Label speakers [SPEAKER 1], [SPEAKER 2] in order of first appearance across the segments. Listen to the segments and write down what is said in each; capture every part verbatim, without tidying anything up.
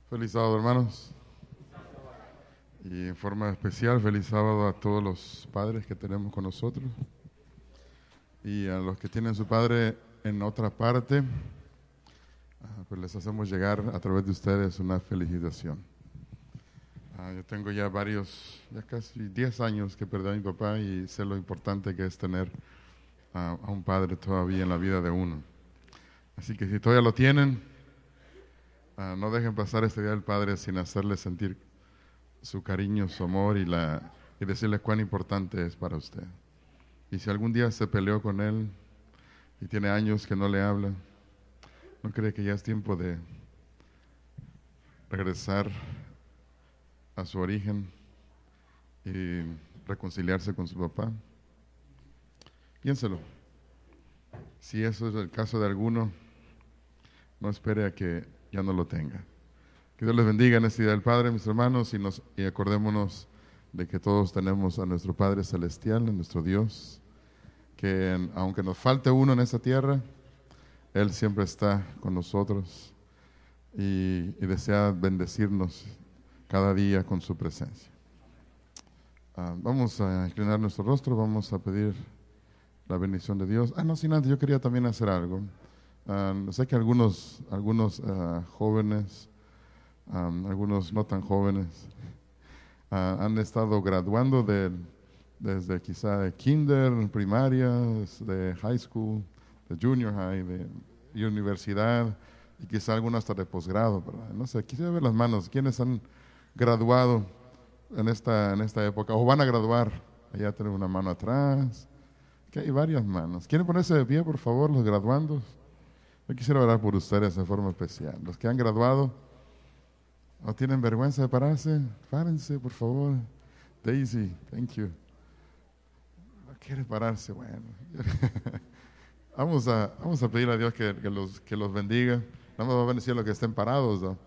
[SPEAKER 1] Feliz sábado, hermanos. Y en forma especial, feliz sábado a todos los padres que tenemos con nosotros. Y a los que tienen su padre en otra parte, ah, pues les hacemos llegar a través de ustedes una felicitación. Ah, yo tengo ya varios, ya casi diez años que perdí a mi papá y sé lo importante que es tener ah, a un padre todavía en la vida de uno. Así que si todavía lo tienen, ah, no dejen pasar este Día del Padre sin hacerle sentir su cariño, su amor y, la, y decirle cuán importante es para usted. Y si algún día se peleó con él y tiene años que no le habla, ¿no cree que ya es tiempo de regresar a su origen y reconciliarse con su papá? Piénselo. Si eso es el caso de alguno, no espere a que ya no lo tenga. Que Dios les bendiga en este Día del Padre, mis hermanos, y, nos, y acordémonos de que todos tenemos a nuestro Padre Celestial, a nuestro Dios, que en, aunque nos falte uno en esta tierra, Él siempre está con nosotros y, y desea bendecirnos cada día con su presencia. Uh, vamos a inclinar nuestro rostro, vamos a pedir la bendición de Dios. Ah, no, sin antes, yo quería también hacer algo. Uh, sé que algunos, algunos uh, jóvenes, Um, algunos no tan jóvenes, uh, han estado graduando de, desde quizá de kinder, primaria, de high school, de junior high, de universidad y quizá algunos hasta de posgrado, ¿verdad? No sé, quisiera ver las manos, ¿quiénes han graduado en esta, en esta época o van a graduar? Allá tenemos una mano atrás, que hay varias manos. ¿Quieren ponerse de pie, por favor, los graduandos? Yo quisiera orar por ustedes de forma especial. Los que han graduado, ¿no tienen vergüenza de pararse? Párense, por favor. Daisy, thank you. No quiere pararse, bueno. vamos, a, vamos a pedir a Dios que, que, los, que los bendiga. No me va a bendecir a los que estén parados, ¿no?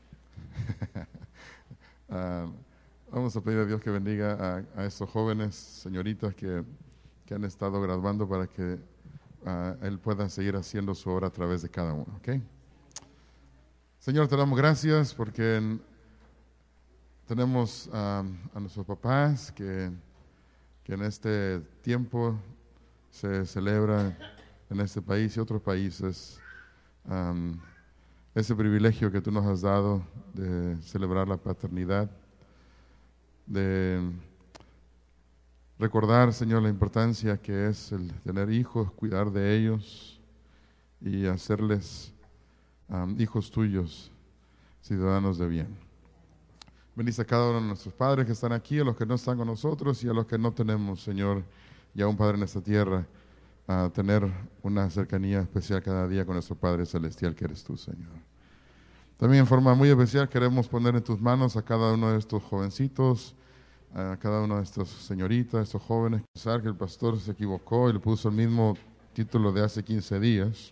[SPEAKER 1] uh, vamos a pedir a Dios que bendiga a, a estos jóvenes, señoritas que, que han estado graduando para que uh, Él pueda seguir haciendo su obra a través de cada uno, ¿ok? Señor, te damos gracias porque tenemos um, a nuestros papás que, que en este tiempo se celebra en este país y otros países um, ese privilegio que tú nos has dado de celebrar la paternidad, de recordar, Señor, la importancia que es el tener hijos, cuidar de ellos y hacerles Um, hijos tuyos, ciudadanos de bien. Bendice a cada uno de nuestros padres que están aquí, a los que no están con nosotros y a los que no tenemos, Señor, ya un Padre en esta tierra, a tener una cercanía especial cada día con nuestro Padre Celestial que eres tú, Señor. También en forma muy especial queremos poner en tus manos a cada uno de estos jovencitos, a cada uno de estos señoritas, estos jóvenes. Pensar que el pastor se equivocó y le puso el mismo título de hace quince días.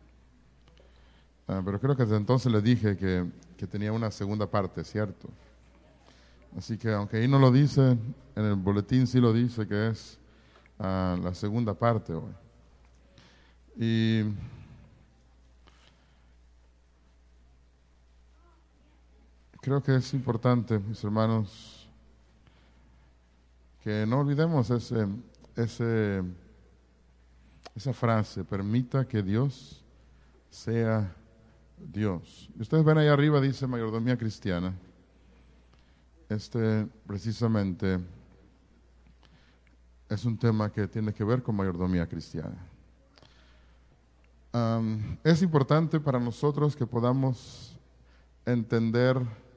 [SPEAKER 1] Uh, pero creo que desde entonces les dije que, que tenía una segunda parte, ¿cierto? Así que aunque ahí no lo dice, en el boletín sí lo dice que es uh, la segunda parte hoy. Y creo que es importante, mis hermanos, que no olvidemos ese, ese, esa frase, permita que Dios sea Dios. Y ustedes ven ahí arriba, dice mayordomía cristiana. Este precisamente es un tema que tiene que ver con mayordomía cristiana. Um, es importante para nosotros que podamos entender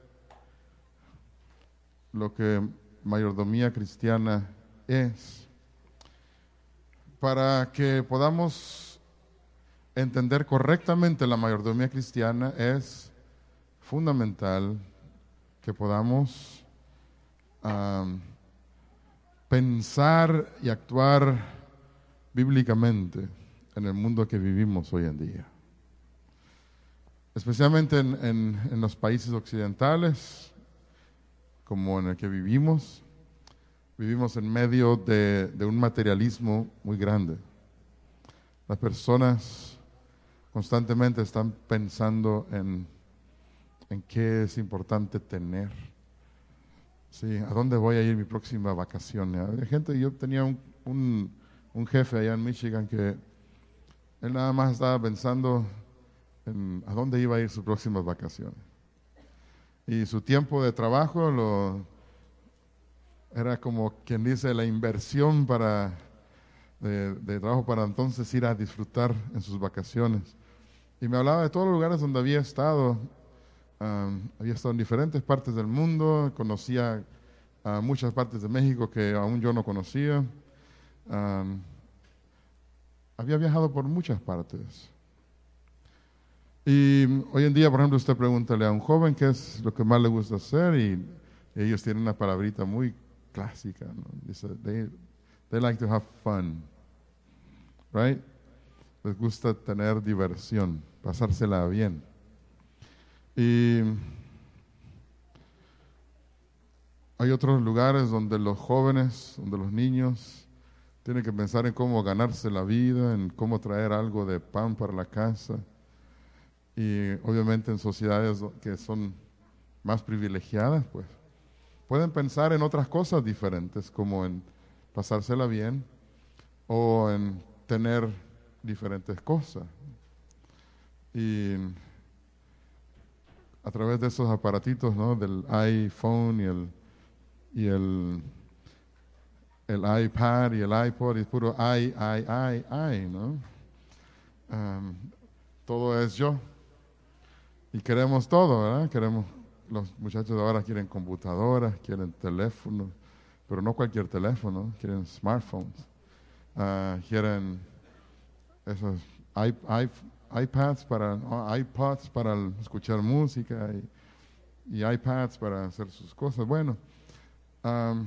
[SPEAKER 1] lo que mayordomía cristiana es, para que podamos entender correctamente la mayordomía cristiana. Es fundamental que podamos um, pensar y actuar bíblicamente en el mundo que vivimos hoy en día, especialmente en, en, en los países occidentales como en el que vivimos. Vivimos en medio de, de un materialismo muy grande. Las personas constantemente están pensando en, en qué es importante tener. Sí, ¿a dónde voy a ir mi próxima vacación? Había gente, yo tenía un, un, un jefe allá en Michigan que él nada más estaba pensando en a dónde iba a ir sus próximas vacaciones. Y su tiempo de trabajo lo, era como quien dice la inversión para, de, de trabajo para entonces ir a disfrutar en sus vacaciones. Y me hablaba de todos los lugares donde había estado. Um, había estado en diferentes partes del mundo, conocía a muchas partes de México que aún yo no conocía. Um, había viajado por muchas partes. Y hoy en día, por ejemplo, usted pregúntale a un joven qué es lo que más le gusta hacer y ellos tienen una palabrita muy clásica, ¿no? Dice, they, they like to have fun, right? Les gusta tener diversión, pasársela bien. Y hay otros lugares donde los jóvenes, donde los niños tienen que pensar en cómo ganarse la vida, en cómo traer algo de pan para la casa. Y obviamente en sociedades que son más privilegiadas, pues pueden pensar en otras cosas diferentes, como en pasársela bien o en tener diferentes cosas. Y a través de esos aparatitos, ¿no? Del iPhone y el y el, el iPad y el iPod, y puro i, i, i, i, ¿no? Um, todo es yo. Y queremos todo, ¿verdad? Queremos, los muchachos de ahora quieren computadoras, quieren teléfonos, pero no cualquier teléfono, quieren smartphones, uh, quieren esos iP- iP- iPads para, no, iPods para escuchar música y, y iPads para hacer sus cosas. Bueno, um,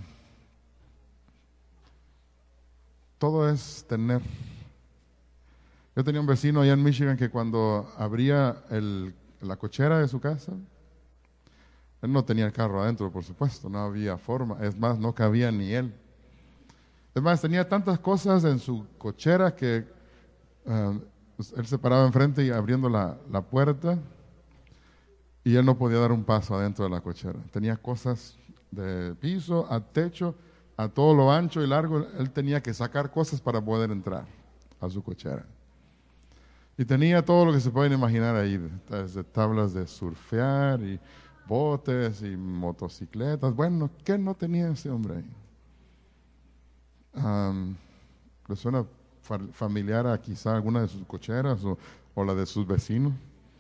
[SPEAKER 1] todo es tener. Yo tenía un vecino allá en Michigan que cuando abría el, la cochera de su casa, él no tenía el carro adentro, por supuesto, no había forma. Es más, no cabía ni él. Es más, tenía tantas cosas en su cochera que uh, él se paraba enfrente y abriendo la, la puerta y él no podía dar un paso adentro de la cochera. Tenía cosas de piso a techo, a todo lo ancho y largo. Él tenía que sacar cosas para poder entrar a su cochera. Y tenía todo lo que se pueden imaginar ahí, desde tablas de surfear y botes y motocicletas. Bueno, ¿qué no tenía ese hombre ahí? Um, ¿Le suena fa- familiar a quizá alguna de sus cocheras o, o la de sus vecinos?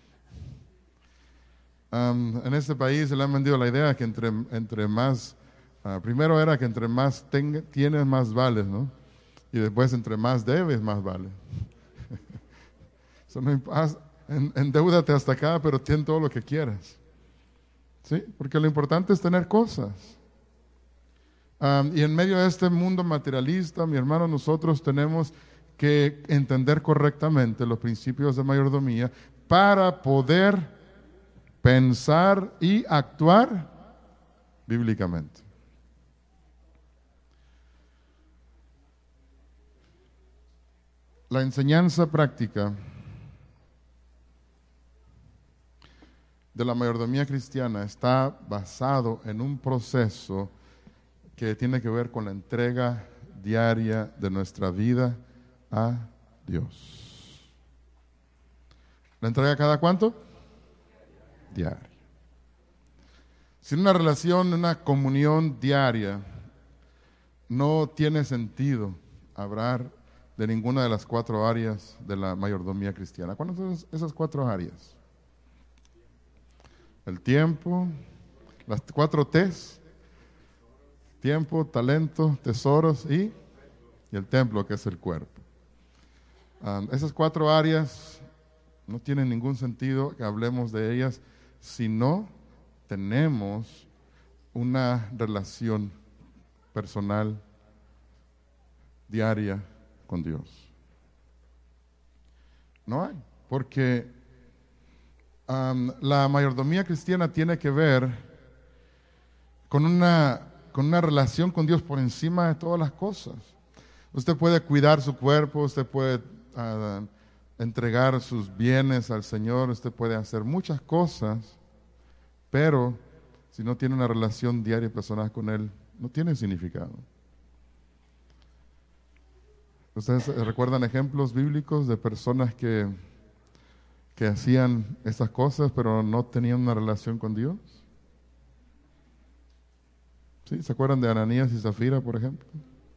[SPEAKER 1] Um, en este país se le han vendido la idea que entre, entre más, uh, primero era que entre más tenga, tienes, más vales, ¿no? Y después entre más debes, más vale. So, no imp- en, endeúdate hasta acá, pero ten todo lo que quieras. ¿Sí? Porque lo importante es tener cosas. Um, y en medio de este mundo materialista, mi hermano, nosotros tenemos que entender correctamente los principios de mayordomía para poder pensar y actuar bíblicamente. La enseñanza práctica de la mayordomía cristiana está basado en un proceso que tiene que ver con la entrega diaria de nuestra vida a Dios. ¿La entrega cada cuánto? Diaria. Sin una relación, una comunión diaria, no tiene sentido hablar de ninguna de las cuatro áreas de la mayordomía cristiana. ¿Cuáles son esas cuatro áreas? El tiempo, las cuatro T's: tiempo, talento, tesoros y, y el templo, que es el cuerpo. Um, esas cuatro áreas no tienen ningún sentido que hablemos de ellas si no tenemos una relación personal diaria con Dios. No hay, porque um, la mayordomía cristiana tiene que ver con una, con una relación con Dios por encima de todas las cosas. Usted puede cuidar su cuerpo, usted puede uh, entregar sus bienes al Señor, usted puede hacer muchas cosas, pero si no tiene una relación diaria y personal con Él, no tiene significado. ¿Ustedes recuerdan ejemplos bíblicos de personas que, que hacían estas cosas, pero no tenían una relación con Dios? ¿Sí? ¿Se acuerdan de Ananías y Zafira, por ejemplo?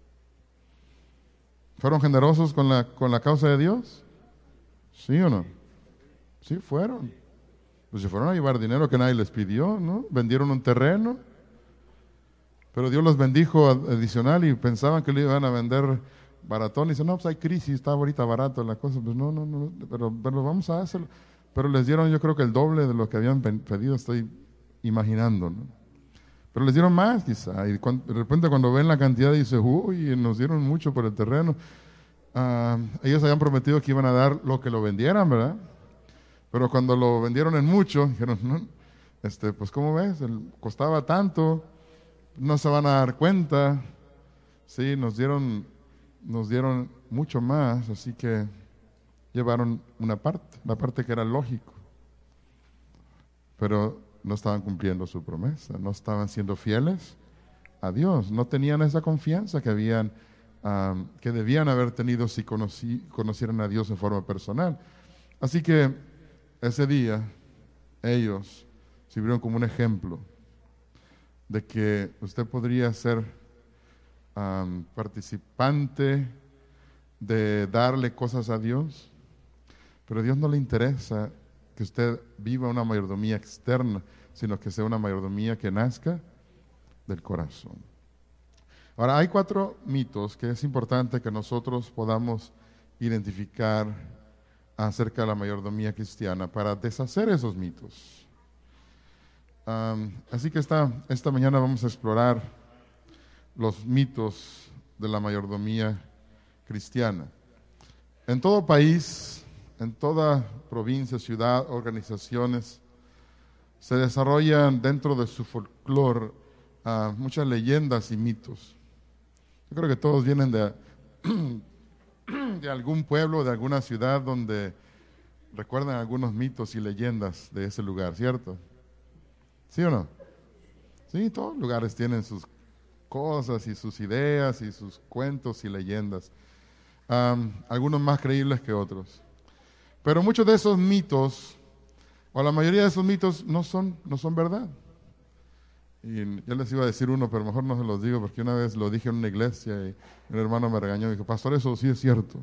[SPEAKER 1] ¿Fueron generosos con la, con la causa de Dios? ¿Sí o no? Sí, fueron. Pues se fueron a llevar dinero que nadie les pidió, ¿no? Vendieron un terreno, pero Dios los bendijo adicional y pensaban que le iban a vender baratón. Y dicen, no, pues hay crisis, está ahorita barato la cosa. Pues no, no, no, pero, pero vamos a hacerlo. Pero les dieron, yo creo que el doble de lo que habían pedido, estoy imaginando, ¿no? Pero les dieron más quizá. Y cuando, de repente cuando ven la cantidad, dicen, uy, nos dieron mucho por el terreno. Uh, ellos habían prometido que iban a dar lo que lo vendieran, ¿verdad? Pero cuando lo vendieron en mucho, dijeron, no, este, pues ¿cómo ves? El, costaba tanto, no se van a dar cuenta. Sí, nos dieron, nos dieron mucho más, así que llevaron una parte, la parte que era lógico. Pero no estaban cumpliendo su promesa, no estaban siendo fieles a Dios, no tenían esa confianza que habían, um, que debían haber tenido si conocí, conocieran a Dios en forma personal. Así que ese día ellos sirvieron como un ejemplo de que usted podría ser um, participante de darle cosas a Dios, pero a Dios no le interesa que usted viva una mayordomía externa, sino que sea una mayordomía que nazca del corazón. Ahora, hay cuatro mitos que es importante que nosotros podamos identificar acerca de la mayordomía cristiana para deshacer esos mitos. Um, así que esta, esta mañana vamos a explorar los mitos de la mayordomía cristiana. En todo país, en toda provincia, ciudad, organizaciones, se desarrollan dentro de su folclore uh, muchas leyendas y mitos. Yo creo que todos vienen de, de algún pueblo, de alguna ciudad donde recuerdan algunos mitos y leyendas de ese lugar, ¿cierto? ¿Sí o no? Sí, todos los lugares tienen sus cosas y sus ideas y sus cuentos y leyendas, um, algunos más creíbles que otros. Pero muchos de esos mitos, o la mayoría de esos mitos, no son, no son verdad. Y yo les iba a decir uno, pero mejor no se los digo, porque una vez lo dije en una iglesia y un hermano me regañó y dijo, pastor, eso sí es cierto.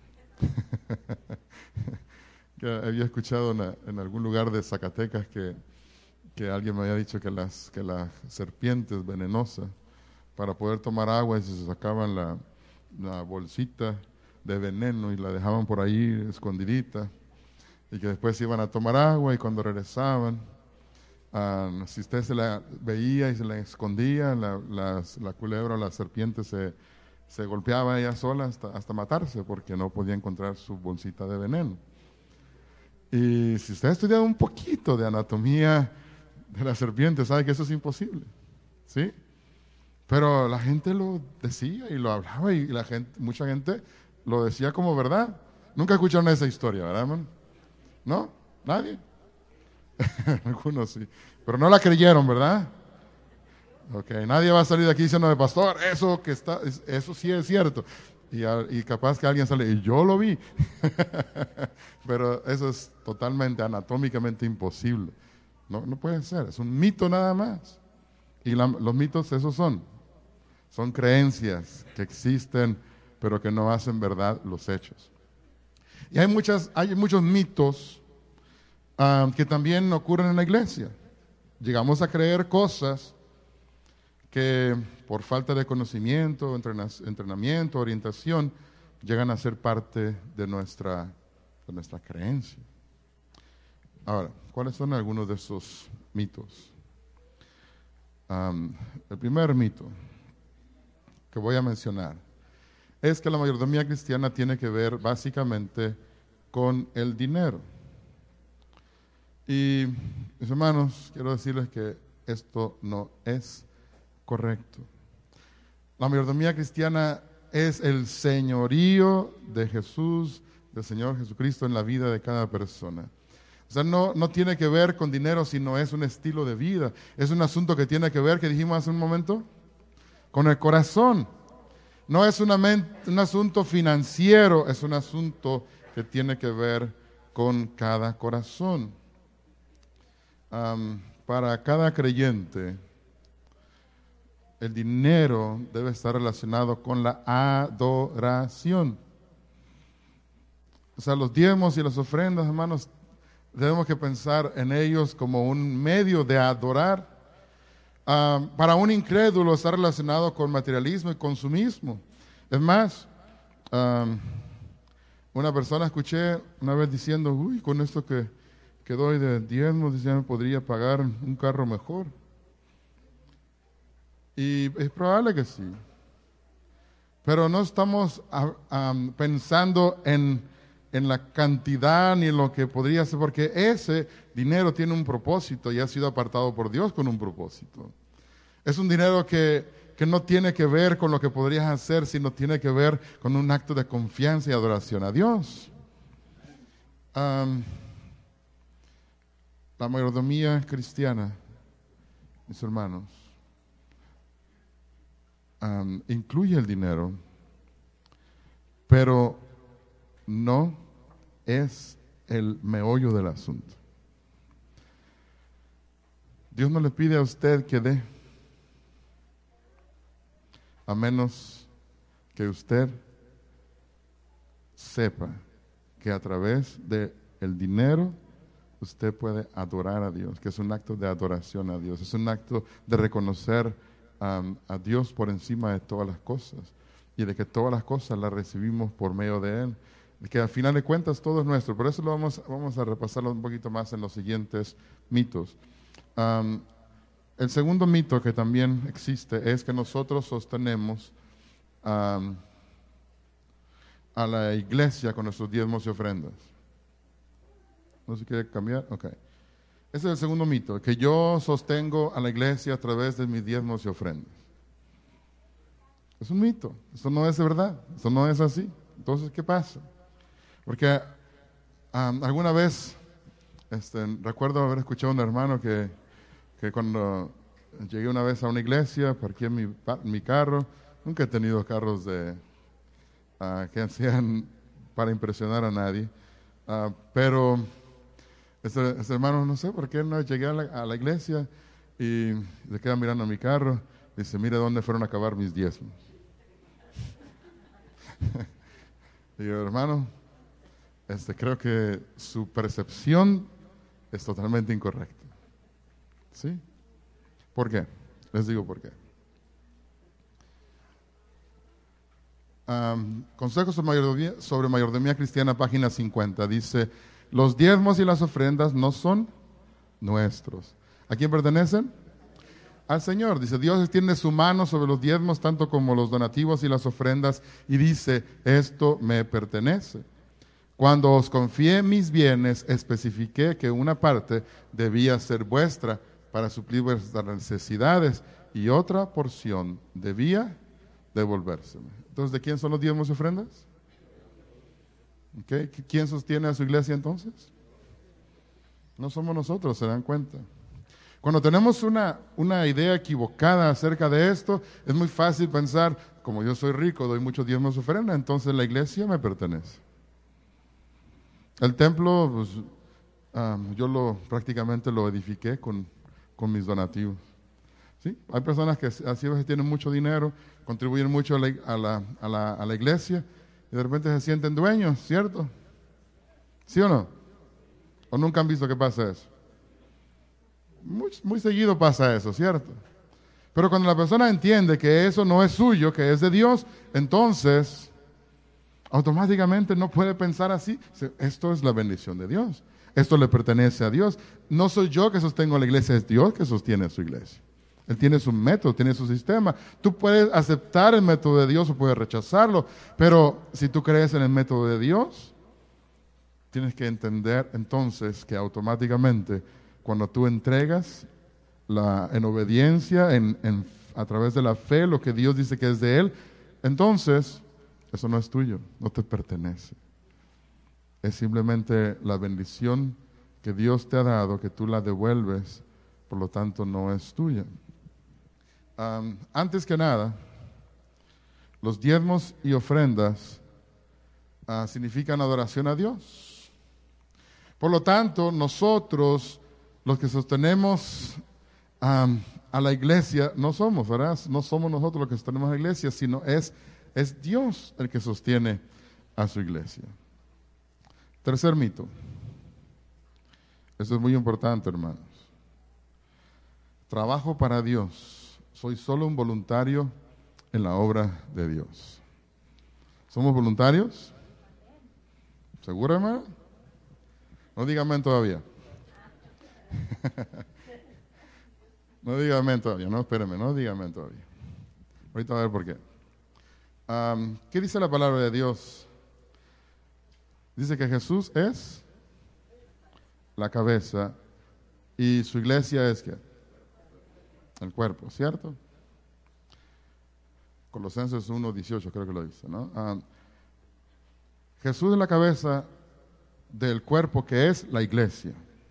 [SPEAKER 1] Que había escuchado en, en algún lugar de Zacatecas que, que alguien me había dicho que las, que las serpientes venenosas, para poder tomar agua, y se sacaban la, la bolsita de veneno y la dejaban por ahí escondidita, y que después iban a tomar agua y cuando regresaban, uh, si usted se la veía y se la escondía, la, la, la culebra o la serpiente se, se golpeaba ella sola hasta, hasta matarse porque no podía encontrar su bolsita de veneno. Y si usted ha estudiado un poquito de anatomía de la serpiente, sabe que eso es imposible, ¿sí? Pero la gente lo decía y lo hablaba y la gente, mucha gente lo decía como verdad. Nunca escucharon esa historia, ¿verdad, hermano? ¿No? ¿Nadie? Algunos sí. Pero no la creyeron, ¿verdad? Ok, nadie va a salir de aquí diciendo, pastor, eso que está, eso sí es cierto. Y, y capaz que alguien sale, y yo lo vi. Pero eso es totalmente anatómicamente imposible. No, no puede ser, es un mito nada más. Y la, los mitos esos son. Son creencias que existen, pero que no hacen verdad los hechos. Y hay, muchas, hay muchos mitos um, que también ocurren en la iglesia. Llegamos a creer cosas que por falta de conocimiento, entrenamiento, orientación, llegan a ser parte de nuestra, de nuestra creencia. Ahora, ¿cuáles son algunos de esos mitos? Um, el primer mito que voy a mencionar es que la mayordomía cristiana tiene que ver básicamente con el dinero. Y mis hermanos, quiero decirles que esto no es correcto. La mayordomía cristiana es el señorío de Jesús, del Señor Jesucristo en la vida de cada persona. O sea, no, no tiene que ver con dinero, sino es un estilo de vida. Es un asunto que tiene que ver, que dijimos hace un momento, con el corazón. No es una men- un asunto financiero, es un asunto que tiene que ver con cada corazón. Am, para cada creyente, el dinero debe estar relacionado con la adoración. O sea, los diezmos y las ofrendas, hermanos, debemos que pensar en ellos como un medio de adorar. Um, para un incrédulo está relacionado con materialismo y consumismo. Es más, um, una persona escuché una vez diciendo, uy, con esto que, que doy de diezmos, ya me podría pagar un carro mejor. Y es probable que sí. Pero no estamos uh, um, pensando en, en la cantidad ni en lo que podría ser, porque ese dinero tiene un propósito y ha sido apartado por Dios con un propósito. Es un dinero que, que no tiene que ver con lo que podrías hacer, sino tiene que ver con un acto de confianza y adoración a Dios. Um, la mayordomía cristiana, mis hermanos, um, incluye el dinero, pero no es el meollo del asunto. Dios no le pide a usted que dé, a menos que usted sepa que a través del dinero usted puede adorar a Dios, que es un acto de adoración a Dios, es un acto de reconocer um, a Dios por encima de todas las cosas y de que todas las cosas las recibimos por medio de Él, de que al final de cuentas todo es nuestro. Por eso lo vamos, vamos a repasarlo un poquito más en los siguientes mitos. Um, El segundo mito que también existe es que nosotros sostenemos um, a la iglesia con nuestros diezmos y ofrendas. ¿No se quiere cambiar? Ok. Ese es el segundo mito, que yo sostengo a la iglesia a través de mis diezmos y ofrendas. Es un mito, eso no es de verdad, eso no es así. Entonces, ¿qué pasa? Porque um, alguna vez, este, recuerdo haber escuchado a un hermano que que cuando llegué una vez a una iglesia, parqué mi, mi carro, nunca he tenido carros de, uh, que sean para impresionar a nadie, uh, pero este, este hermano, no sé por qué, no llegué a la, a la iglesia y se queda mirando mi carro, y dice, mire dónde fueron a acabar mis diezmos. Y yo, hermano, este, creo que su percepción es totalmente incorrecta. ¿Sí? ¿Por qué? Les digo por qué. Um, Consejos sobre mayordomía, sobre mayordomía cristiana, página cincuenta, dice, los diezmos y las ofrendas no son nuestros. ¿A quién pertenecen? Al Señor. Dice, Dios extiende su mano sobre los diezmos, tanto como los donativos y las ofrendas, y dice, esto me pertenece. Cuando os confié mis bienes, especifiqué que una parte debía ser vuestra, para suplir vuestras necesidades, y otra porción debía devolvérseme. Entonces, ¿de quién son los diezmos y ofrendas? ¿Okay? ¿Quién sostiene a su iglesia entonces? No somos nosotros, se dan cuenta. Cuando tenemos una, una idea equivocada acerca de esto, es muy fácil pensar, como yo soy rico, doy muchos diezmos y ofrendas, entonces la iglesia me pertenece. El templo, pues, um, yo lo prácticamente lo edifiqué con con mis donativos. ¿Sí? Hay personas que así a veces tienen mucho dinero, contribuyen mucho a la, a, la, a, la, a la iglesia y de repente se sienten dueños, ¿cierto? ¿Sí o no? ¿O nunca han visto que pasa eso? Muy, muy seguido pasa eso, ¿cierto? Pero cuando la persona entiende que eso no es suyo, que es de Dios, entonces automáticamente no puede pensar así. Esto es la bendición de Dios. Esto le pertenece a Dios. No soy yo que sostengo la iglesia, es Dios que sostiene a su iglesia. Él tiene su método, tiene su sistema. Tú puedes aceptar el método de Dios o puedes rechazarlo, pero si tú crees en el método de Dios, tienes que entender entonces que automáticamente cuando tú entregas la, en obediencia, en, en, a través de la fe, lo que Dios dice que es de Él, entonces eso no es tuyo, no te pertenece. Es simplemente la bendición que Dios te ha dado, que tú la devuelves, por lo tanto no es tuya. Um, antes que nada, los diezmos y ofrendas uh, significan adoración a Dios. Por lo tanto, nosotros, los que sostenemos um, a la iglesia, no somos, ¿verdad? No somos nosotros los que sostenemos a la iglesia, sino es, es Dios el que sostiene a su iglesia. Tercer mito. Esto es muy importante, hermanos. Trabajo para Dios. Soy solo un voluntario en la obra de Dios. ¿Somos voluntarios? ¿Seguro, hermano? No diga amén todavía. No diga amén todavía. No, espéreme, no diga amén todavía. Ahorita a ver por qué. Um, ¿Qué dice la palabra de Dios? Dice que Jesús es la cabeza y su iglesia es ¿qué? El cuerpo, ¿cierto? Colosenses uno dieciocho creo que lo dice, ¿no? Um, Jesús es la cabeza del cuerpo que es la iglesia.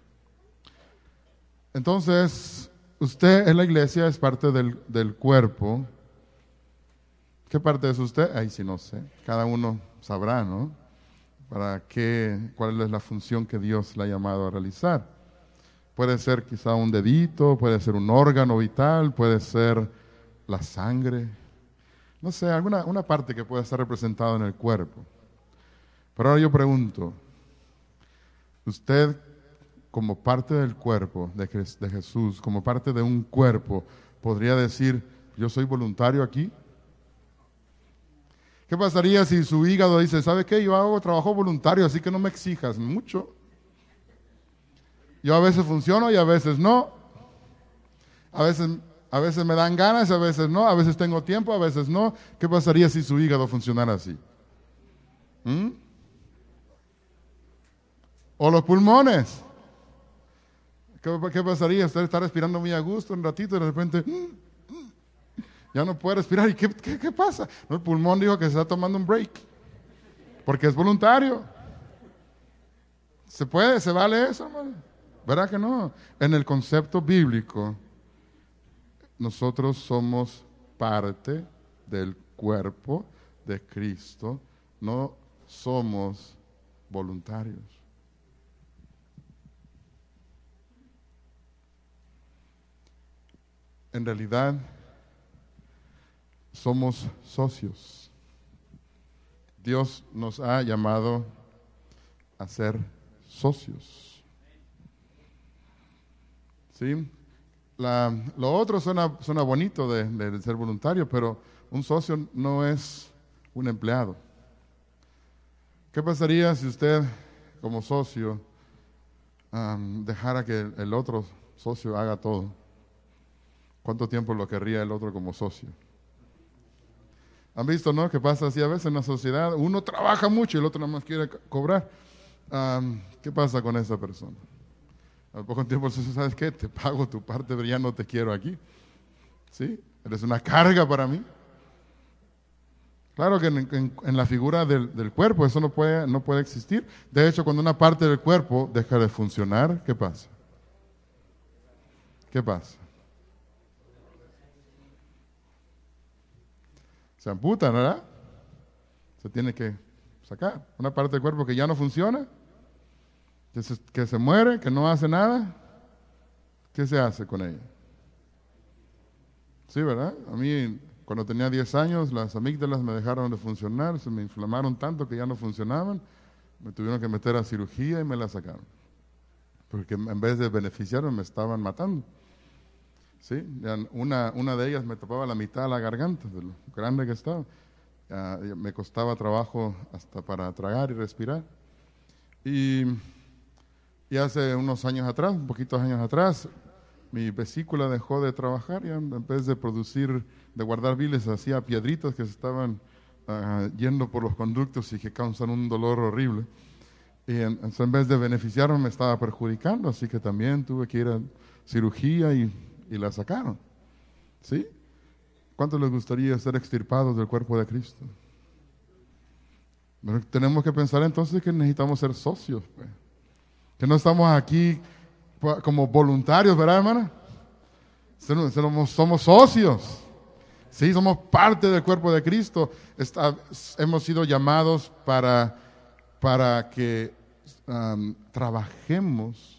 [SPEAKER 1] Entonces, usted es la iglesia, es parte del, del cuerpo. ¿Qué parte es usted? Ahí sí no sé. Cada uno sabrá, ¿no? Para qué, cuál es la función que Dios le ha llamado a realizar. Puede ser quizá un dedito, puede ser un órgano vital, puede ser la sangre. No sé, alguna una parte que pueda estar representada en el cuerpo. Pero ahora yo pregunto, usted como parte del cuerpo de, de Jesús, como parte de un cuerpo, podría decir, yo soy voluntario aquí. ¿Qué pasaría si su hígado dice, ¿sabe qué? Yo hago trabajo voluntario, así que no me exijas mucho. Yo a veces funciono y a veces no. A veces, a veces me dan ganas, a veces no. A veces tengo tiempo, a veces no. ¿Qué pasaría si su hígado funcionara así? ¿Mm? O los pulmones. ¿Qué, qué pasaría? Usted está respirando muy a gusto un ratito y de repente ya no puede respirar. ¿Y qué, qué, qué pasa? No, el pulmón dijo que se está tomando un break. Porque es voluntario. ¿Se puede? ¿Se vale eso, hermano? ¿Verdad que no? En el concepto bíblico, nosotros somos parte del cuerpo de Cristo. No somos voluntarios. En realidad, somos socios. Dios nos ha llamado a ser socios. ¿Sí? La, lo otro suena, suena bonito de, de ser voluntario, pero un socio no es un empleado. ¿Qué pasaría si usted, como socio, um, dejara que el, el otro socio haga todo? ¿Cuánto tiempo lo querría el otro como socio? ¿Han visto, no? Que pasa así a veces en la sociedad. Uno trabaja mucho y el otro nada más quiere cobrar. Um, ¿Qué pasa con esa persona? Al poco tiempo el socio, ¿sabes qué? Te pago tu parte, pero ya no te quiero aquí. ¿Sí? Eres una carga para mí. Claro que en, en, en la figura del, del cuerpo eso no puede, no puede existir. De hecho, cuando una parte del cuerpo deja de funcionar, ¿qué pasa? ¿Qué pasa? Se amputa, ¿verdad? Se tiene que sacar. Una parte del cuerpo que ya no funciona, que se, que se muere, que no hace nada. ¿Qué se hace con ella? Sí, ¿verdad? A mí, cuando tenía diez años, las amígdalas me dejaron de funcionar, se me inflamaron tanto que ya no funcionaban. Me tuvieron que meter a cirugía y me la sacaron. Porque en vez de beneficiarme, me estaban matando. ¿Sí? Una, una de ellas me tapaba la mitad de la garganta, de lo grande que estaba. Uh, me costaba trabajo hasta para tragar y respirar. Y, y hace unos años atrás, un poquitos años atrás, mi vesícula dejó de trabajar y en vez de producir, de guardar bilis, hacía piedritas que se estaban uh, yendo por los conductos y que causan un dolor horrible. Y en, en vez de beneficiarme, me estaba perjudicando, así que también tuve que ir a cirugía y y la sacaron. ¿Sí? ¿Cuánto les gustaría ser extirpados del cuerpo de Cristo? Pero tenemos que pensar entonces que necesitamos ser socios. Pues. Que no estamos aquí como voluntarios, ¿verdad, hermana? Somos, somos socios. Sí, somos parte del cuerpo de Cristo. Está, hemos sido llamados para, para que um, trabajemos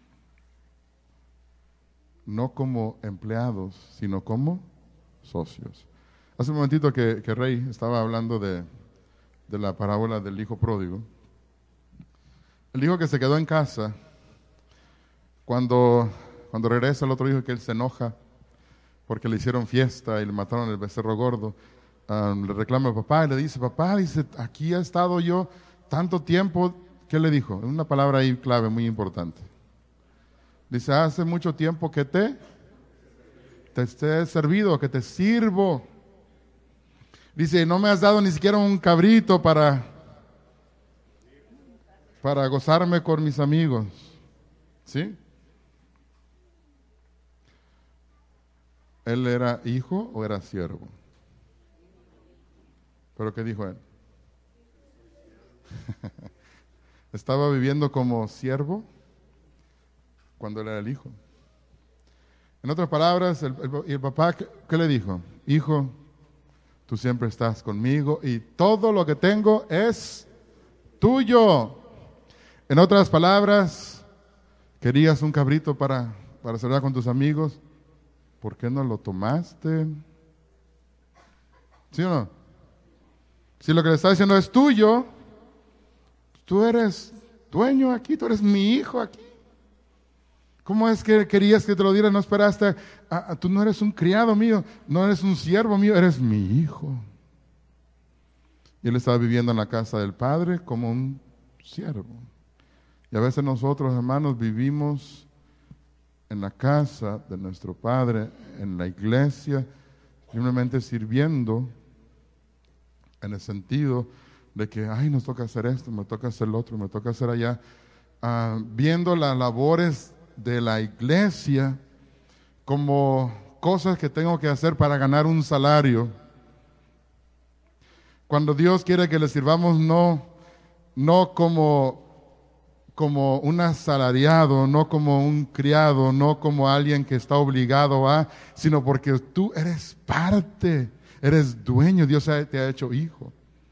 [SPEAKER 1] no como empleados, sino como socios. Hace un momentito que, que Rey estaba hablando de, de la parábola del hijo pródigo. El hijo que se quedó en casa, cuando, cuando regresa el otro hijo, que él se enoja porque le hicieron fiesta y le mataron el becerro gordo, um, le reclama al papá y le dice, papá, dice, aquí he estado yo tanto tiempo. ¿Qué le dijo? Una palabra ahí clave, muy importante. Dice, hace mucho tiempo que te, te he servido, que te sirvo. Dice, no me has dado ni siquiera un cabrito para, para gozarme con mis amigos. ¿Sí? ¿Él era hijo o era siervo? ¿Pero qué dijo él? Estaba viviendo como siervo cuando él era el hijo. En otras palabras, el, el, el papá, ¿qué, ¿qué le dijo? Hijo, tú siempre estás conmigo y todo lo que tengo es tuyo. En otras palabras, querías un cabrito para, para celebrar con tus amigos. ¿Por qué no lo tomaste? ¿Sí o no? Si lo que le está diciendo es tuyo, tú eres dueño aquí, tú eres mi hijo aquí. ¿Cómo es que querías que te lo diera? No esperaste. A, a, tú no eres un criado mío, no eres un siervo mío, eres mi hijo. Y él estaba viviendo en la casa del Padre como un siervo. Y a veces nosotros, hermanos, vivimos en la casa de nuestro Padre, en la iglesia, simplemente sirviendo en el sentido de que, ay, nos toca hacer esto, me toca hacer lo otro, me toca hacer allá, uh, viendo las labores de la iglesia como cosas que tengo que hacer para ganar un salario. Cuando Dios quiere que le sirvamos, no, no como como un asalariado, no como un criado, no como alguien que está obligado a, sino porque tú eres parte, eres dueño, Dios te ha hecho hijo.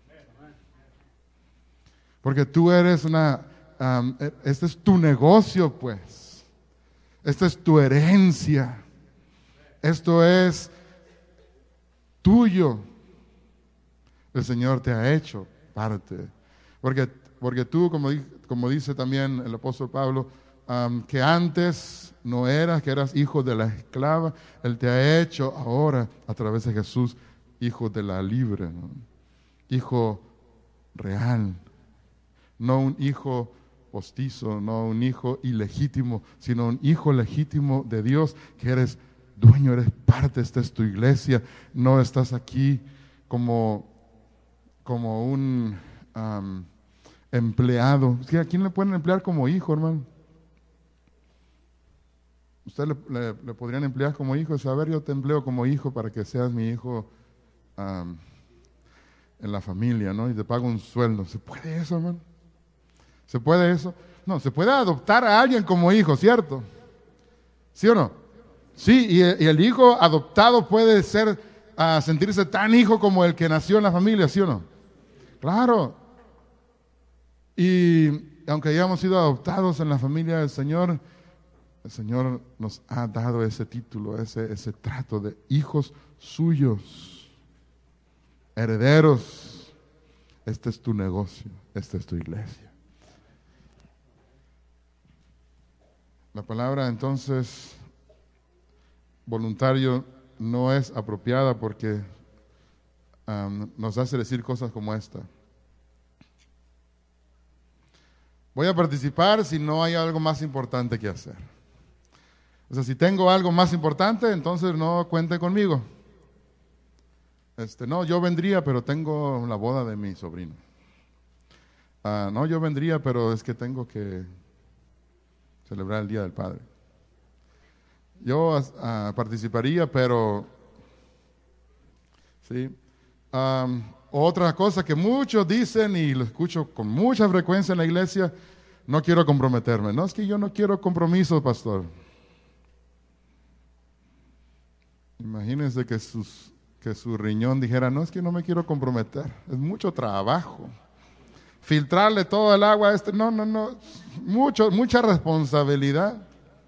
[SPEAKER 1] Porque tú eres una, um, este es tu negocio, pues. Esta es tu herencia. Esto es tuyo. El Señor te ha hecho parte. Porque, porque tú, como dije, como dice también el apóstol Pablo, um, que antes no eras, que eras hijo de la esclava, Él te ha hecho ahora, a través de Jesús, hijo de la libre, ¿no? Hijo real, no un hijo postizo, no un hijo ilegítimo, sino un hijo legítimo de Dios, que eres dueño, eres parte, esta es tu iglesia, no estás aquí como, como un... Um, empleado. ¿Sí? ¿A quién le pueden emplear como hijo, hermano? Usted le, le, le podrían emplear como hijo. A ver, yo te empleo como hijo para que seas mi hijo um, en la familia, ¿no? Y te pago un sueldo. ¿Se puede eso, hermano? ¿Se puede eso? No, se puede adoptar a alguien como hijo, ¿cierto? ¿Sí o no? Sí, y, y el hijo adoptado puede ser, uh, sentirse tan hijo como el que nació en la familia, ¿sí o no? Claro. Y aunque hayamos sido adoptados en la familia del Señor, el Señor nos ha dado ese título, ese, ese trato de hijos suyos, herederos. Este es tu negocio, esta es tu iglesia. La palabra entonces voluntario no es apropiada porque um, nos hace decir cosas como esta. Voy a participar si no hay algo más importante que hacer. O sea, si tengo algo más importante, entonces no cuente conmigo. Este, no, yo vendría, pero tengo la boda de mi sobrino. Uh, no, yo vendría, pero es que tengo que celebrar el Día del Padre. Yo uh, participaría, pero... Sí. Um, Otra cosa que muchos dicen, y lo escucho con mucha frecuencia en la iglesia, No quiero comprometerme. No, es que yo no quiero compromisos, pastor. Imagínense que, sus, que su riñón dijera, no, es que no me quiero comprometer. Es mucho trabajo. Filtrarle todo el agua a este, no, no, no. Mucho, mucha responsabilidad.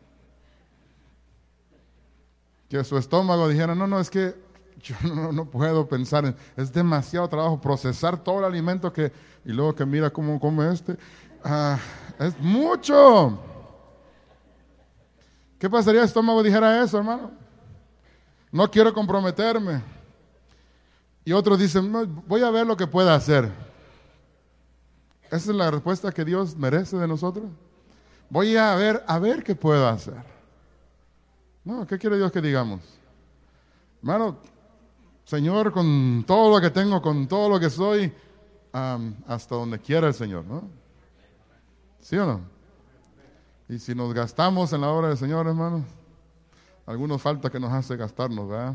[SPEAKER 1] Que su estómago dijera, no, no, es que yo no, no puedo pensar en, es demasiado trabajo procesar todo el alimento que, y luego que mira cómo come este. Ah, es mucho. ¿Qué pasaría si el estómago dijera eso, hermano? No quiero comprometerme. Y otros dicen, no, voy a ver lo que pueda hacer. Esa es la respuesta que Dios merece de nosotros. Voy a ver, a ver qué puedo hacer. No, ¿qué quiere Dios que digamos? Hermano, Señor, con todo lo que tengo, con todo lo que soy, um, hasta donde quiera el Señor, ¿no? ¿Sí o no? Y si nos gastamos en la obra del Señor, hermano, algunos falta que nos hace gastarnos, ¿verdad?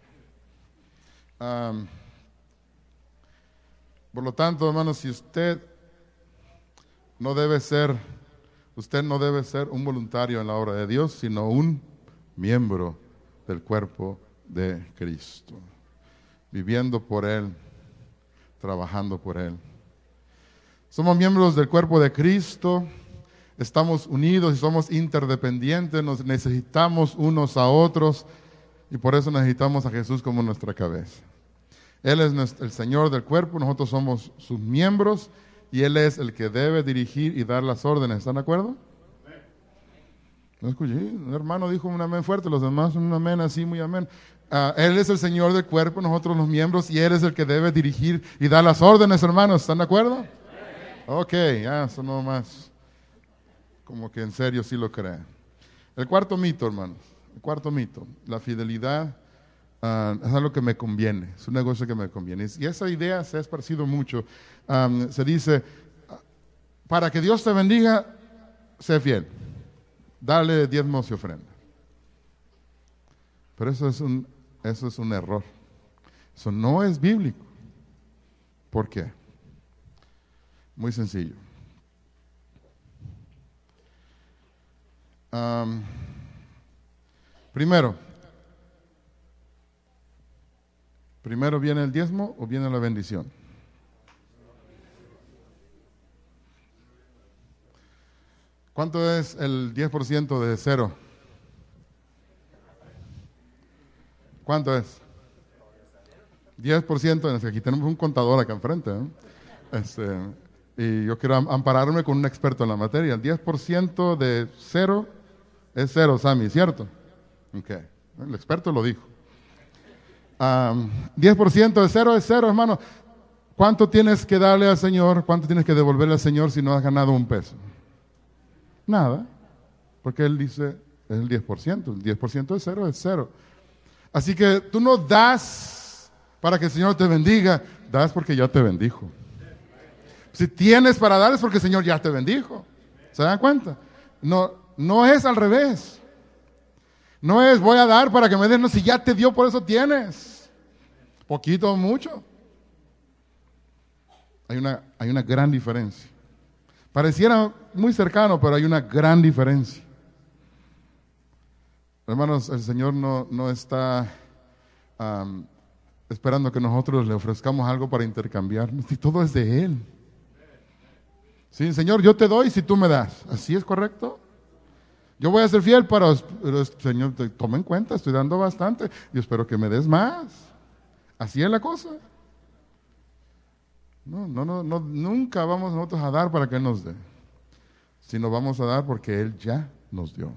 [SPEAKER 1] Um, por lo tanto, hermano, si usted no debe ser, usted no debe ser un voluntario en la obra de Dios, sino un miembro del cuerpo de Cristo, viviendo por Él, trabajando por Él. Somos miembros del cuerpo de Cristo, estamos unidos y somos interdependientes, nos necesitamos unos a otros y por eso necesitamos a Jesús como nuestra cabeza. Él es nuestro, el Señor del cuerpo, nosotros somos sus miembros y Él es el que debe dirigir y dar las órdenes. ¿Están de acuerdo? No escuché, un hermano dijo un amén fuerte, los demás un amén así, muy amén. Uh, él es el Señor del cuerpo, nosotros los miembros, y Él es el que debe dirigir y dar las órdenes, hermanos. ¿Están de acuerdo? Ok, ya, eso no más. Como que en serio sí lo creen. El cuarto mito, hermanos. El cuarto mito. La fidelidad uh, es algo que me conviene. Es un negocio que me conviene. Y esa idea se ha esparcido mucho. Um, se dice, para que Dios te bendiga, sé fiel. Dale diezmos y ofrenda. Pero eso es un, eso es un error. Eso no es bíblico. ¿Por qué? Muy sencillo. Um, primero, primero viene el diezmo o viene la bendición. ¿Cuánto es el diez por ciento de cero? ¿Cuánto es? diez por ciento, aquí tenemos un contador acá enfrente, ¿eh? Este, y yo quiero ampararme con un experto en la materia. El diez por ciento de cero es cero, Sammy, ¿cierto? Ok, el experto lo dijo. Um, diez por ciento de cero es cero, hermano. ¿Cuánto tienes que darle al Señor? ¿Cuánto tienes que devolverle al Señor si no has ganado un peso? Nada, porque Él dice, es el diez por ciento, el diez por ciento de cero es cero. Así que tú no das para que el Señor te bendiga, das porque ya te bendijo. Si tienes para dar es porque el Señor ya te bendijo. ¿Se dan cuenta? No, no es al revés. No es voy a dar para que me des, no, si ya te dio, por eso tienes. Poquito o mucho. Hay una, hay una gran diferencia. Pareciera muy cercano, pero hay una gran diferencia. Hermanos, el Señor no, no está um, esperando que nosotros le ofrezcamos algo para intercambiar. Si todo es de Él. Sí, Señor, yo te doy si tú me das. ¿Así es correcto? Yo voy a ser fiel para, pero, Señor, te, toma en cuenta, estoy dando bastante. Yo espero que me des más. ¿Así es la cosa? No, no, no, no, nunca vamos nosotros a dar para que Él nos dé, sino vamos a dar porque Él ya nos dio.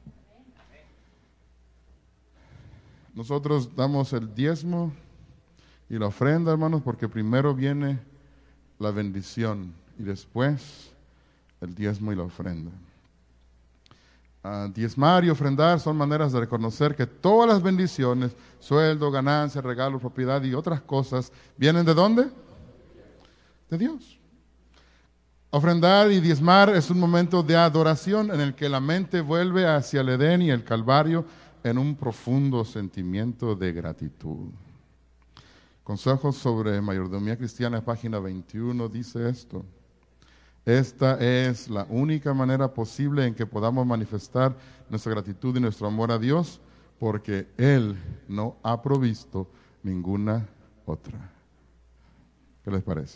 [SPEAKER 1] Nosotros damos el diezmo y la ofrenda, hermanos, porque primero viene la bendición y después el diezmo y la ofrenda. Uh, diezmar y ofrendar son maneras de reconocer que todas las bendiciones, sueldo, ganancia, regalo, propiedad y otras cosas, ¿vienen de dónde? De Dios. Ofrendar y diezmar es un momento de adoración en el que la mente vuelve hacia el Edén y el Calvario en un profundo sentimiento de gratitud. Consejos sobre mayordomía cristiana, página veintiuno, dice esto. Esta es la única manera posible en que podamos manifestar nuestra gratitud y nuestro amor a Dios, porque Él no ha provisto ninguna otra. ¿Qué les parece?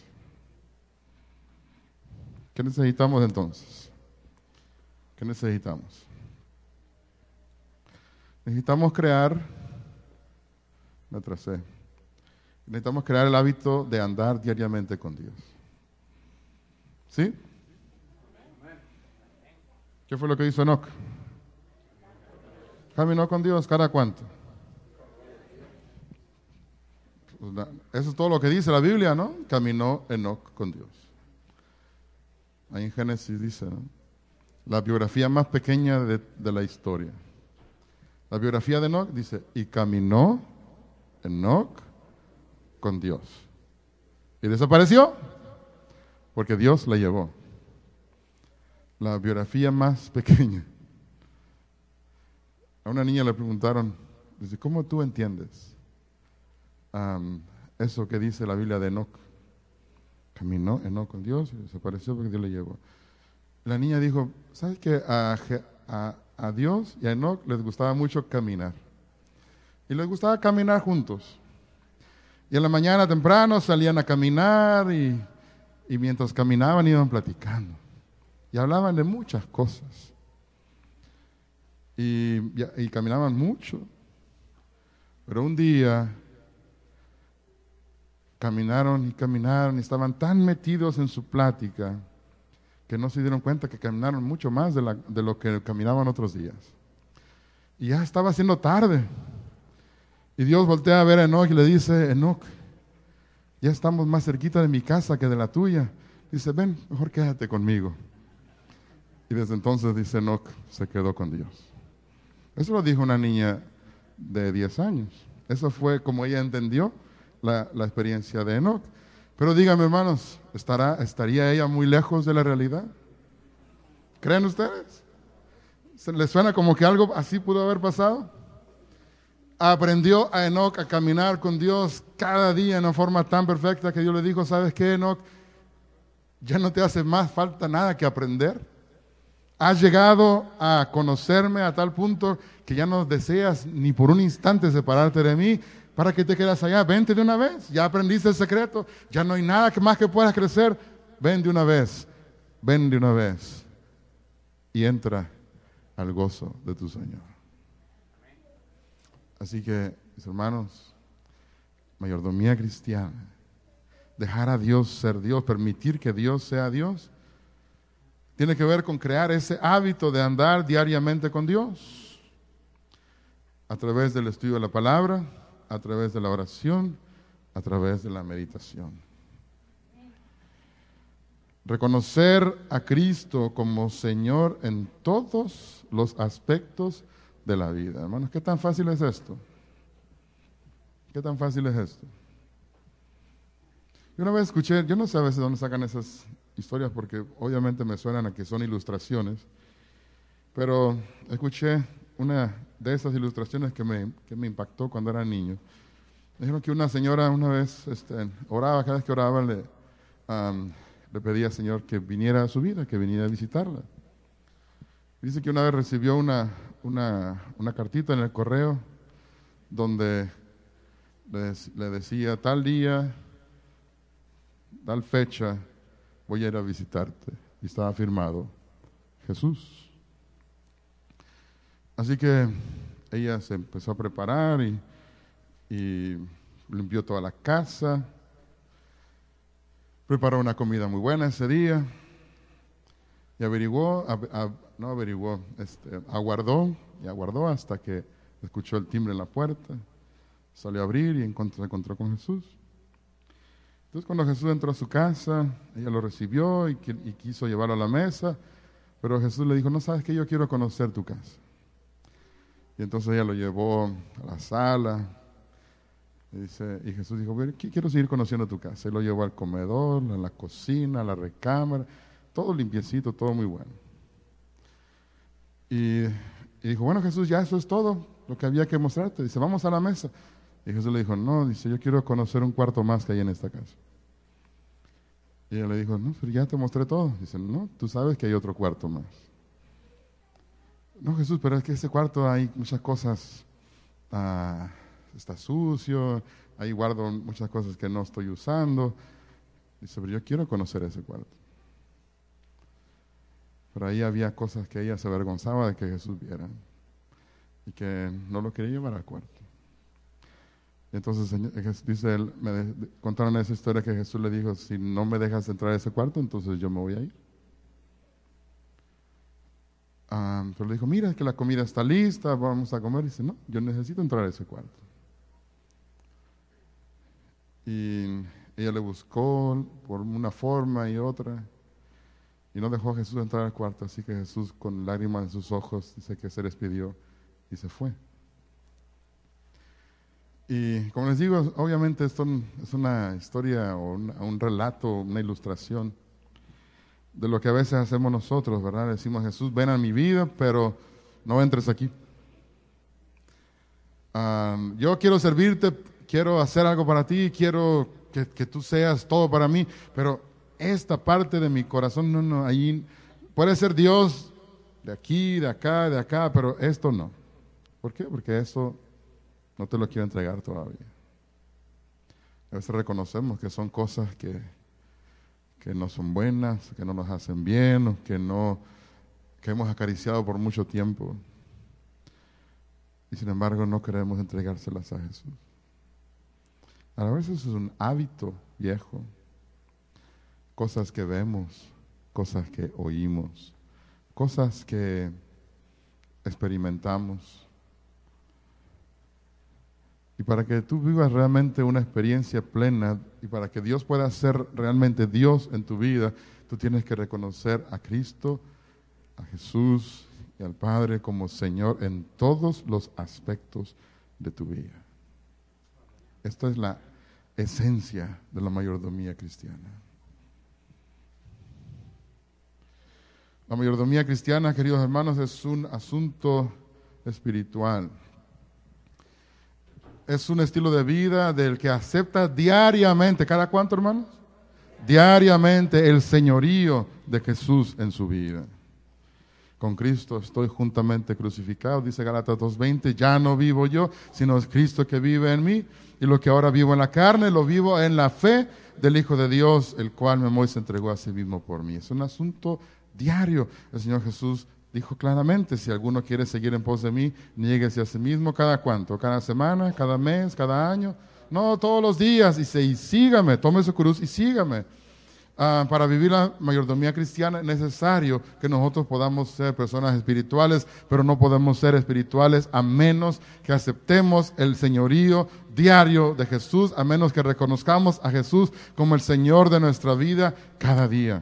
[SPEAKER 1] ¿Qué necesitamos entonces? ¿Qué necesitamos? Necesitamos crear, me atrasé, necesitamos crear el hábito de andar diariamente con Dios. ¿Sí? ¿Qué fue lo que hizo Enoc? Caminó con Dios, ¿cada cuánto? Eso es todo lo que dice la Biblia, ¿no? Caminó Enoc con Dios. Ahí en Génesis dice, ¿no? La biografía más pequeña de, de la historia. La biografía de Enoc dice, y caminó Enoc con Dios. ¿Y desapareció? Porque Dios la llevó. La biografía más pequeña. A una niña le preguntaron, dice, ¿cómo tú entiendes um, eso que dice la Biblia de Enoc? Caminó Enoc con Dios y desapareció porque Dios le llevó. La niña dijo, ¿sabes qué? A, a, a Dios y a Enoc les gustaba mucho caminar. Y les gustaba caminar juntos. Y en la mañana temprano salían a caminar y, y mientras caminaban iban platicando. Y hablaban de muchas cosas. Y, y, y caminaban mucho. Pero un día caminaron y caminaron y estaban tan metidos en su plática que no se dieron cuenta que caminaron mucho más de, la, de lo que caminaban otros días. Y ya estaba haciendo tarde. Y Dios voltea a ver a Enoc y le dice, Enoc, ya estamos más cerquita de mi casa que de la tuya. Dice, ven, mejor quédate conmigo. Y desde entonces, dice Enoc, se quedó con Dios. Eso lo dijo una niña de diez años. Eso fue como ella entendió la, la experiencia de Enoc. Pero díganme, hermanos, ¿estará, ¿estaría ella muy lejos de la realidad? ¿Creen ustedes? ¿Se les suena como que algo así pudo haber pasado? Aprendió a Enoc a caminar con Dios cada día en una forma tan perfecta que Dios le dijo, ¿sabes qué, Enoc? Ya no te hace más falta nada que aprender. Has llegado a conocerme a tal punto que ya no deseas ni por un instante separarte de mí. ¿Para qué te quedas allá? Vente de una vez. Ya aprendiste el secreto. Ya no hay nada que más que puedas crecer. Ven de una vez. Ven de una vez. Y entra al gozo de tu Señor. Así que, mis hermanos, mayordomía cristiana, dejar a Dios ser Dios, permitir que Dios sea Dios, tiene que ver con crear ese hábito de andar diariamente con Dios, a través del estudio de la palabra, a través de la oración, a través de la meditación. Reconocer a Cristo como Señor en todos los aspectos de la vida. Hermanos, ¿qué tan fácil es esto? ¿Qué tan fácil es esto? Yo una vez escuché, yo no sé a veces dónde sacan esas historias porque obviamente me suenan a que son ilustraciones, pero escuché una de esas ilustraciones que me, que me impactó cuando era niño. Me dijeron que una señora una vez este, oraba, cada vez que oraba le, um, le pedía al Señor que viniera a su vida, que viniera a visitarla. Dice que una vez recibió una, una, una cartita en el correo donde le, le decía, tal día, tal fecha, voy a ir a visitarte. Y estaba firmado Jesús. Así que ella se empezó a preparar y, y limpió toda la casa, preparó una comida muy buena ese día y averiguó, a, a, no averiguó, este, aguardó y aguardó hasta que escuchó el timbre en la puerta, salió a abrir y encontró, se encontró con Jesús. Entonces cuando Jesús entró a su casa, ella lo recibió y, y quiso llevarlo a la mesa, pero Jesús le dijo, no sabes que yo quiero conocer tu casa. Y entonces ella lo llevó a la sala, y, dice, y Jesús dijo, quiero seguir conociendo tu casa. Y lo llevó al comedor, a la cocina, a la recámara, todo limpiecito, todo muy bueno. Y, y dijo, bueno Jesús, ya eso es todo lo que había que mostrarte. Dice, vamos a la mesa. Y Jesús le dijo, no, dice, yo quiero conocer un cuarto más que hay en esta casa. Y ella le dijo, no, pero ya te mostré todo. Dice, no, tú sabes que hay otro cuarto más. No, Jesús, pero es que ese cuarto hay muchas cosas, ah, está sucio, ahí guardo muchas cosas que no estoy usando. Dice, pero yo quiero conocer ese cuarto. Pero ahí había cosas que ella se avergonzaba de que Jesús viera y que no lo quería llevar al cuarto. Entonces dice él, me de, contaron esa historia que Jesús le dijo, si no me dejas entrar a ese cuarto, entonces yo me voy a ir. Ah, pero le dijo, mira que la comida está lista, vamos a comer. Y dice, no, yo necesito entrar a ese cuarto. Y ella le buscó por una forma y otra, y no dejó a Jesús entrar al cuarto, así que Jesús con lágrimas en sus ojos dice que se despidió y se fue. Y como les digo, obviamente esto es una historia o un, un relato, una ilustración de lo que a veces hacemos nosotros, ¿verdad? Decimos, Jesús, ven a mi vida, pero no entres aquí. Um, yo quiero servirte, quiero hacer algo para ti, quiero que, que tú seas todo para mí, pero esta parte de mi corazón, no, no, ahí puede ser Dios de aquí, de acá, de acá, pero esto no. ¿Por qué? Porque eso no te lo quiero entregar todavía. A veces reconocemos que son cosas que, que no son buenas, que no nos hacen bien, o que no, que hemos acariciado por mucho tiempo. Y sin embargo no queremos entregárselas a Jesús. A veces es un hábito viejo. Cosas que vemos, cosas que oímos, cosas que experimentamos. Y para que tú vivas realmente una experiencia plena y para que Dios pueda ser realmente Dios en tu vida, tú tienes que reconocer a Cristo, a Jesús y al Padre como Señor en todos los aspectos de tu vida. Esta es la esencia de la mayordomía cristiana. La mayordomía cristiana, queridos hermanos, es un asunto espiritual. Es un estilo de vida del que acepta diariamente, ¿cada cuánto, hermanos? Diariamente el señorío de Jesús en su vida. Con Cristo estoy juntamente crucificado, dice Gálatas dos veinte, ya no vivo yo, sino es Cristo que vive en mí, y lo que ahora vivo en la carne, lo vivo en la fe del Hijo de Dios, el cual me amó y se entregó a sí mismo por mí. Es un asunto diario. El Señor Jesús dijo claramente, si alguno quiere seguir en pos de mí, niéguese a sí mismo. ¿Cada cuánto? ¿Cada semana? ¿Cada mes? ¿Cada año? No, todos los días. Y, se, y sígame, tome su cruz y sígame. Uh, para vivir la mayordomía cristiana es necesario que nosotros podamos ser personas espirituales, pero no podemos ser espirituales a menos que aceptemos el señorío diario de Jesús, a menos que reconozcamos a Jesús como el Señor de nuestra vida cada día.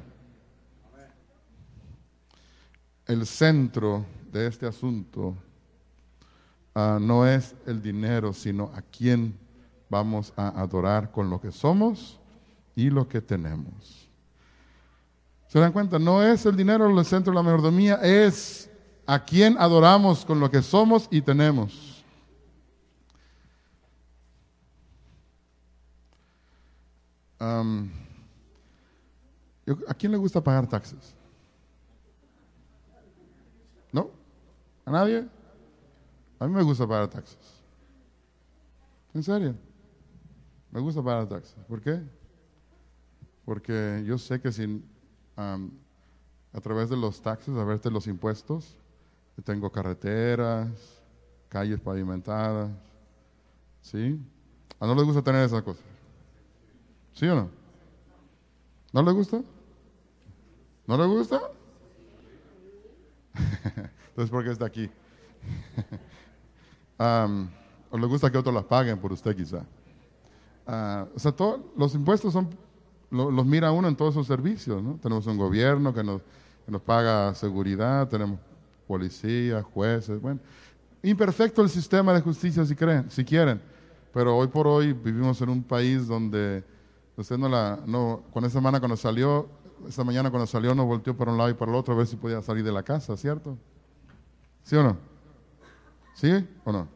[SPEAKER 1] El centro de este asunto uh, no es el dinero, sino a quién vamos a adorar con lo que somos y lo que tenemos. ¿Se dan cuenta? No es el dinero el centro de la mayordomía, es a quién adoramos con lo que somos y tenemos. Um, ¿A quién le gusta pagar taxes? ¿No? ¿A nadie? A mí me gusta pagar taxes. ¿En serio? Me gusta pagar taxes. ¿Por qué? Porque yo sé que si um, a través de los taxes, a través de los impuestos, tengo carreteras, calles pavimentadas, ¿sí? ¿A no les gusta tener esas cosas? ¿Sí o no? ¿No les gusta? ¿No les gusta? Entonces, ¿por qué está aquí? um, ¿O le gusta que otros las paguen por usted quizá? Uh, o sea, todo, los impuestos son, lo, los mira uno en todos sus servicios, ¿no? Tenemos un gobierno que nos, que nos paga seguridad, tenemos policía, jueces, bueno, imperfecto el sistema de justicia si creen, si quieren, pero hoy por hoy vivimos en un país donde usted no la, no, con esa semana cuando salió, esta mañana cuando salió nos volteó para un lado y para el otro a ver si podía salir de la casa, ¿cierto? ¿Sí o no? ¿Sí o no?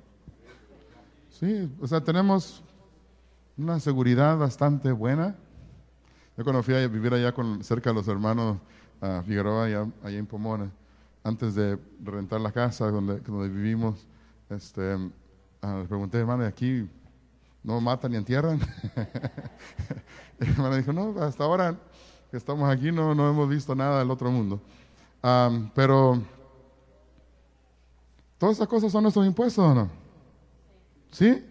[SPEAKER 1] Sí, o sea, tenemos una seguridad bastante buena. Yo cuando fui a vivir allá con, cerca de los hermanos uh, Figueroa, allá, allá en Pomona, antes de rentar la casa donde, donde vivimos, este, uh, les pregunté, hermano, ¿y aquí no matan ni entierran? Y el hermano dijo, no, hasta ahora que estamos aquí no, no hemos visto nada del otro mundo. Um, pero, ¿todas esas cosas son nuestros impuestos o no? ¿Sí?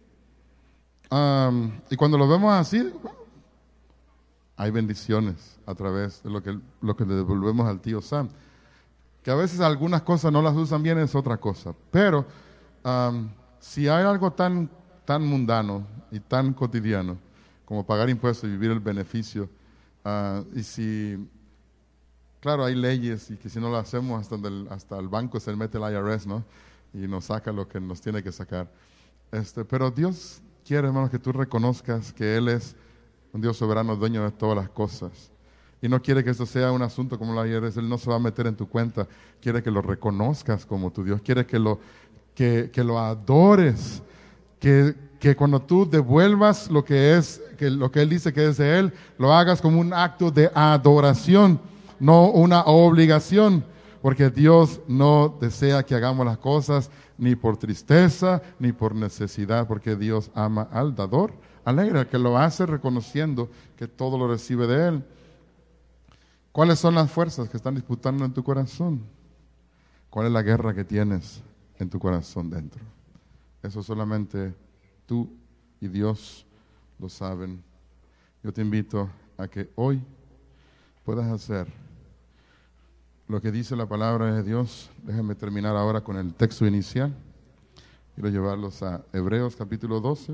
[SPEAKER 1] Um, y cuando lo vemos así, bueno, hay bendiciones a través de lo que, lo que le devolvemos al tío Sam. Que a veces algunas cosas no las usan bien es otra cosa. Pero um, si hay algo tan, tan mundano y tan cotidiano como pagar impuestos y vivir el beneficio, uh, y si, claro, hay leyes y que si no lo hacemos hasta el, hasta el banco se mete el I R S, ¿no? Y nos saca lo que nos tiene que sacar. Este, pero Dios quiere, hermanos, que tú reconozcas que Él es un Dios soberano, dueño de todas las cosas. Y no quiere que esto sea un asunto como la I R S, Él no se va a meter en tu cuenta, quiere que lo reconozcas como tu Dios, quiere que lo, que, que lo adores, que, que cuando tú devuelvas lo que es, que lo que Él dice que es de Él, lo hagas como un acto de adoración, no una obligación, porque Dios no desea que hagamos las cosas ni por tristeza, ni por necesidad, porque Dios ama al dador alegre, que lo hace reconociendo que todo lo recibe de Él. ¿Cuáles son las fuerzas que están disputando en tu corazón? ¿Cuál es la guerra que tienes en tu corazón dentro? Eso solamente tú y Dios lo saben. Yo te invito a que hoy puedas hacer lo que dice la palabra de Dios. Déjame terminar ahora con el texto inicial. Quiero llevarlos a Hebreos capítulo doce.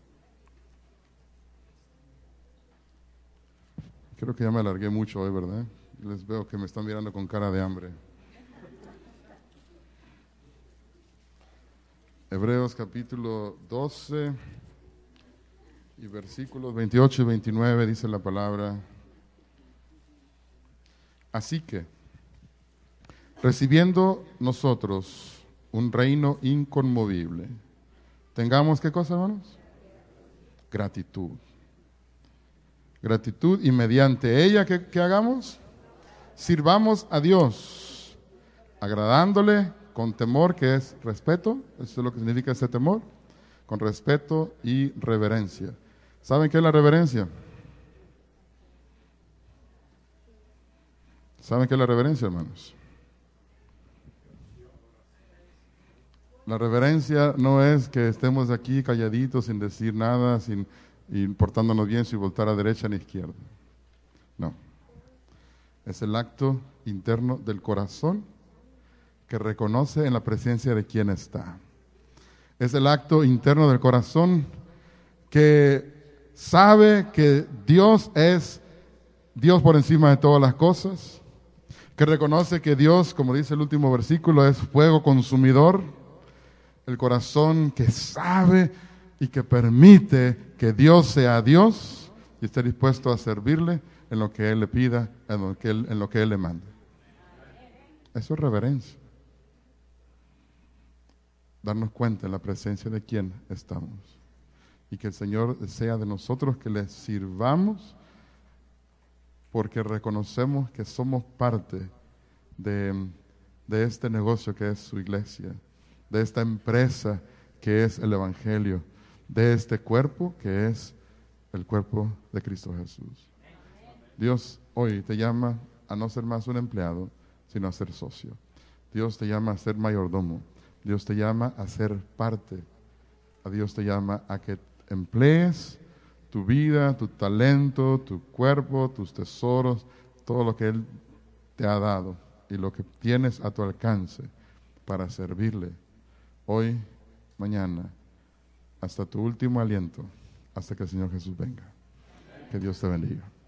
[SPEAKER 1] Creo que ya me alargué mucho hoy, ¿verdad? Les veo que me están mirando con cara de hambre. Hebreos capítulo doce y versículos veintiocho y veintinueve dice la palabra. Así que, recibiendo nosotros un reino inconmovible, tengamos, ¿qué cosa, hermanos? Gratitud. Gratitud, y mediante ella, ¿qué, qué hagamos? Sirvamos a Dios, agradándole con temor, que es respeto. Eso es lo que significa ese temor, con respeto y reverencia. ¿Saben qué es la reverencia? ¿Saben qué es la reverencia, hermanos? La reverencia no es que estemos aquí calladitos sin decir nada, sin y portándonos bien sin voltar a derecha ni a izquierda. No. Es el acto interno del corazón que reconoce en la presencia de quien está. Es el acto interno del corazón que sabe que Dios es Dios por encima de todas las cosas, que reconoce que Dios, como dice el último versículo, es fuego consumidor. El corazón que sabe y que permite que Dios sea Dios y esté dispuesto a servirle en lo que Él le pida, en lo que Él, en lo que Él le mande. Eso es reverencia. Darnos cuenta en la presencia de quién estamos. Y que el Señor desea de nosotros que le sirvamos porque reconocemos que somos parte de, de este negocio que es su iglesia, de esta empresa que es el Evangelio, de este cuerpo que es el cuerpo de Cristo Jesús. Dios hoy te llama a no ser más un empleado, sino a ser socio. Dios te llama a ser mayordomo. Dios te llama a ser parte. A Dios te llama a que emplees tu vida, tu talento, tu cuerpo, tus tesoros, todo lo que Él te ha dado y lo que tienes a tu alcance para servirle hoy, mañana, hasta tu último aliento, hasta que el Señor Jesús venga. Que Dios te bendiga.